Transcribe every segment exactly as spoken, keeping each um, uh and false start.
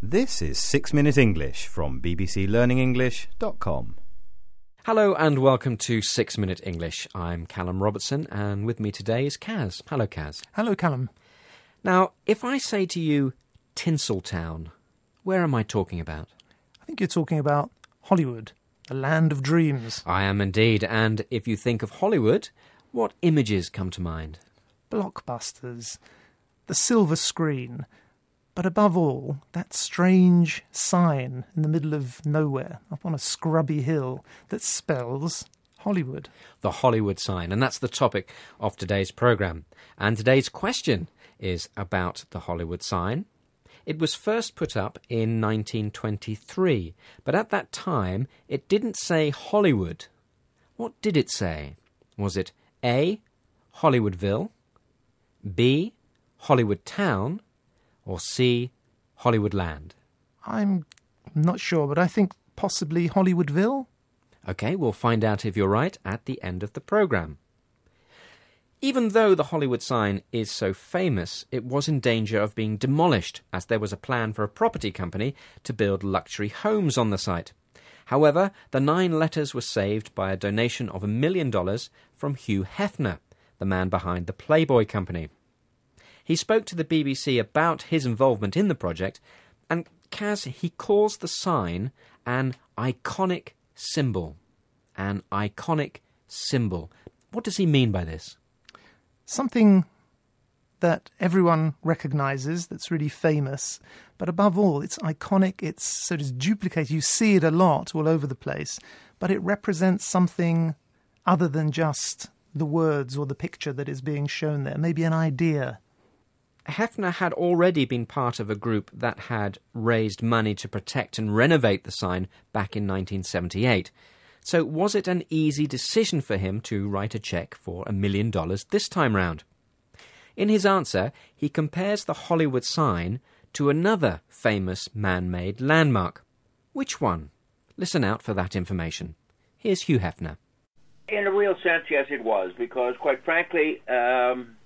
This is Six Minute English from b b c learning english dot com. Hello and welcome to Six Minute English. I'm Callum Robertson and with me today is Kaz. Hello, Kaz. Hello, Callum. Now, if I say to you Tinseltown, where am I talking about? I think you're talking about Hollywood, a land of dreams. I am indeed, and if you think of Hollywood, what images come to mind? Blockbusters, the silver screen, but above all, that strange sign in the middle of nowhere, up on a scrubby hill, that spells Hollywood. The Hollywood sign, and that's the topic of today's programme. And today's question is about the Hollywood sign. It was first put up in nineteen twenty-three, but at that time it didn't say Hollywood. What did it say? Was it A, Hollywoodville, B, Hollywood Town, or C, Hollywoodland? I'm not sure, but I think possibly Hollywoodville. OK, we'll find out if you're right at the end of the programme. Even though the Hollywood sign is so famous, it was in danger of being demolished, as there was a plan for a property company to build luxury homes on the site. However, the nine letters were saved by a donation of a million dollars from Hugh Hefner, the man behind the Playboy Company. He spoke to the B B C about his involvement in the project, and Kaz, he calls the sign an iconic symbol. An iconic symbol. What does he mean by this? Something that everyone recognises, that's really famous, but above all, it's iconic, it's sort of duplicated. You see it a lot all over the place, but it represents something other than just the words or the picture that is being shown there, maybe an idea. Hefner had already been part of a group that had raised money to protect and renovate the sign back in nineteen seventy-eight. So was it an easy decision for him to write a cheque for a million dollars this time round? In his answer, he compares the Hollywood sign to another famous man-made landmark. Which one? Listen out for that information. Here's Hugh Hefner. In a real sense, yes, it was, because quite frankly, um,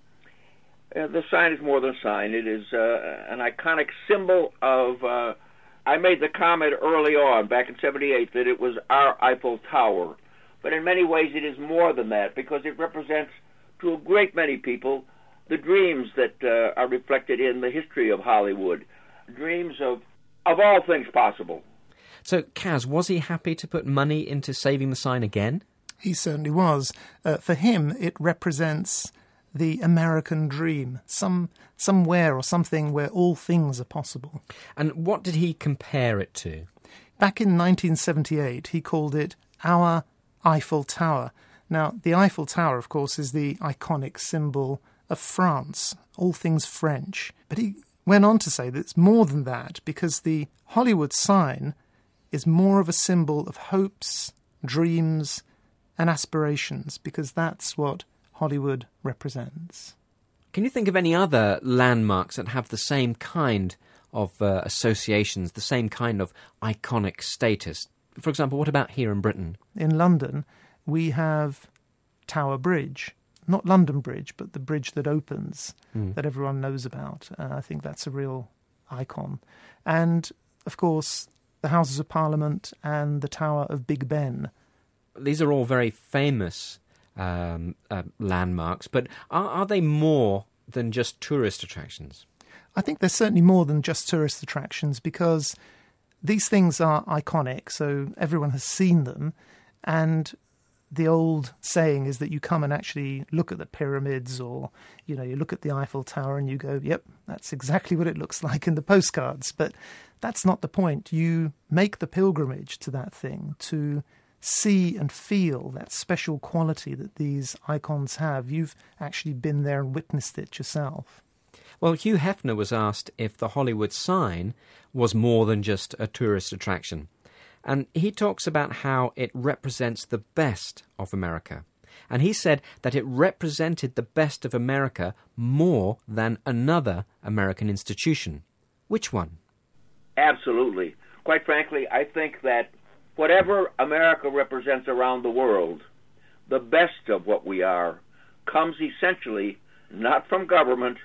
uh, the sign is more than a sign. It is uh, an iconic symbol of... Uh, I made the comment early on, back in seventy-eight, that it was our Eiffel Tower. But in many ways it is more than that, because it represents, to a great many people, the dreams that uh, are reflected in the history of Hollywood. Dreams of, of all things possible. So, Kaz, was he happy to put money into saving the sign again? He certainly was. Uh, for him, it represents the American dream, some somewhere or something where all things are possible. And what did he compare it to? Back in nineteen seventy-eight, he called it our Eiffel Tower. Now, the Eiffel Tower, of course, is the iconic symbol of France, all things French. But he went on to say that it's more than that, because the Hollywood sign is more of a symbol of hopes, dreams, and aspirations, because that's what Hollywood represents. Can you think of any other landmarks that have the same kind of uh, associations, the same kind of iconic status? For example, what about here in Britain? In London, we have Tower Bridge. Not London Bridge, but the bridge that opens, mm. that everyone knows about. Uh, I think that's a real icon. And, of course, the Houses of Parliament and the Tower of Big Ben. These are all very famous um, uh, landmarks, but are, are they more than just tourist attractions? I think they're certainly more than just tourist attractions, because these things are iconic, so everyone has seen them, and the old saying is that you come and actually look at the pyramids, or, you know, you look at the Eiffel Tower and you go, yep, that's exactly what it looks like in the postcards. But that's not the point. You make the pilgrimage to that thing to see and feel that special quality that these icons have. You've actually been there and witnessed it yourself. Well, Hugh Hefner was asked if the Hollywood sign was more than just a tourist attraction. And he talks about how it represents the best of America. And he said that it represented the best of America more than another American institution. Which one? Absolutely. Quite frankly, I think that whatever America represents around the world, the best of what we are comes essentially not from government,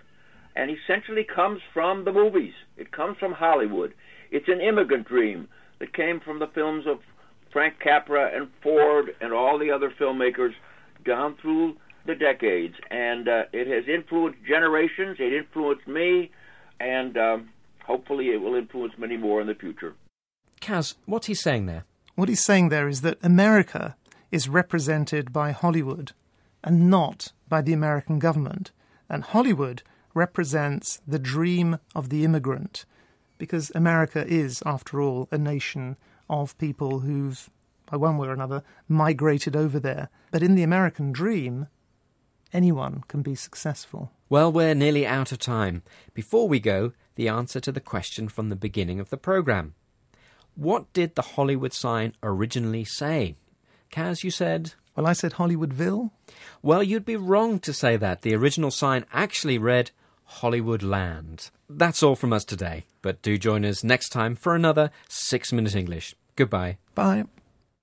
and essentially comes from the movies. It comes from Hollywood. It's an immigrant dream that came from the films of Frank Capra and Ford and all the other filmmakers down through the decades. And uh, it has influenced generations. It influenced me, and um, hopefully it will influence many more in the future. Kaz, what's he saying there? What he's saying there is that America is represented by Hollywood and not by the American government. And Hollywood represents the dream of the immigrant, because America is, after all, a nation of people who've, by one way or another, migrated over there. But in the American dream, anyone can be successful. Well, we're nearly out of time. Before we go, the answer to the question from the beginning of the programme. What did the Hollywood sign originally say? Kaz, you said... Well, I said Hollywoodville. Well, you'd be wrong to say that. The original sign actually read Hollywood Land. That's all from us today, but do join us next time for another Six Minute English. Goodbye. Bye.